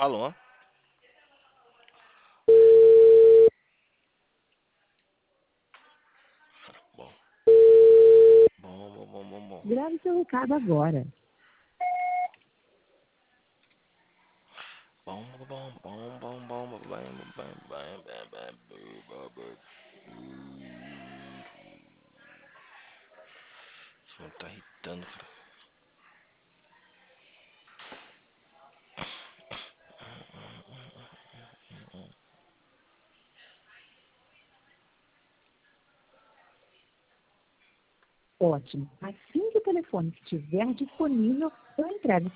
Alô? Bom. Bom. Grave seu recado agora. Isso não tá irritando, cara. Ótimo. Assim que o telefone estiver disponível, eu entrego